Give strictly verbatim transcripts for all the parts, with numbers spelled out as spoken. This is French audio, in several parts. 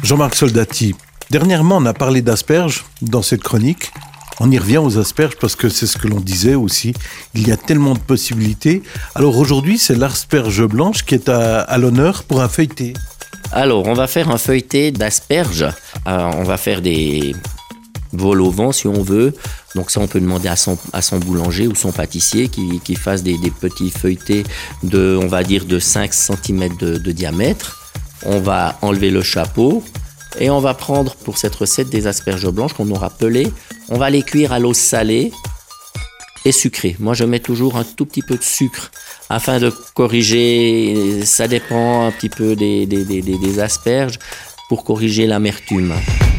Jean-Marc Soldati, dernièrement on a parlé d'asperges dans cette chronique. On y revient aux asperges parce que c'est ce que l'on disait aussi. Il y a tellement de possibilités. Alors aujourd'hui, c'est l'asperge blanche qui est à, à l'honneur pour un feuilleté. Alors, on va faire un feuilleté d'asperges. Euh, on va faire des vol au vent si on veut. Donc ça, on peut demander à son, à son boulanger ou son pâtissier qui, qui fasse des, des petits feuilletés de, on va dire, de cinq centimètres de, de diamètre. On va enlever le chapeau et on va prendre pour cette recette des asperges blanches qu'on aura pelées. On va les cuire à l'eau salée et sucrée. Moi, je mets toujours un tout petit peu de sucre afin de corriger, ça dépend un petit peu des, des, des, des asperges, pour corriger l'amertume.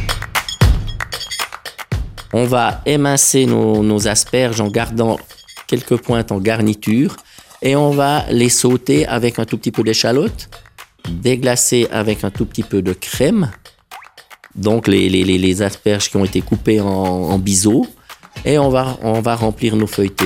On va émincer nos, nos asperges en gardant quelques pointes en garniture et on va les sauter avec un tout petit peu d'échalote, déglacer avec un tout petit peu de crème. Donc les, les, les asperges qui ont été coupées en, en biseaux et on va, on va remplir nos feuilletés.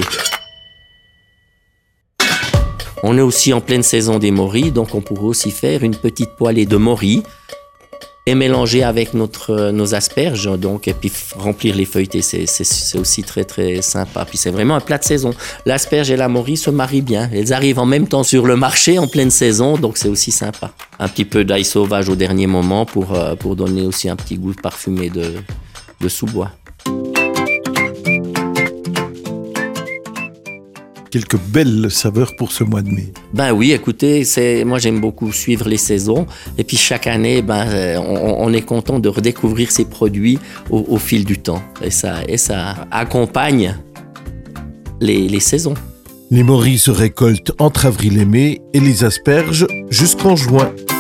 On est aussi en pleine saison des morilles, donc on pourrait aussi faire une petite poêlée de morilles et mélanger avec notre, nos asperges, donc, et puis remplir les feuilletés, c'est, c'est, c'est aussi très très sympa. Puis c'est vraiment un plat de saison. L'asperge et la morille se marient bien. Elles arrivent en même temps sur le marché en pleine saison, donc c'est aussi sympa. Un petit peu d'ail sauvage au dernier moment pour, pour donner aussi un petit goût parfumé de, de sous-bois. Quelques belles saveurs pour ce mois de mai. Ben oui, écoutez, c'est, moi j'aime beaucoup suivre les saisons. Et puis chaque année, ben, on, on est content de redécouvrir ces produits au, au fil du temps. Et ça, et ça accompagne les, les saisons. Les morilles se récoltent entre avril et mai et les asperges jusqu'en juin.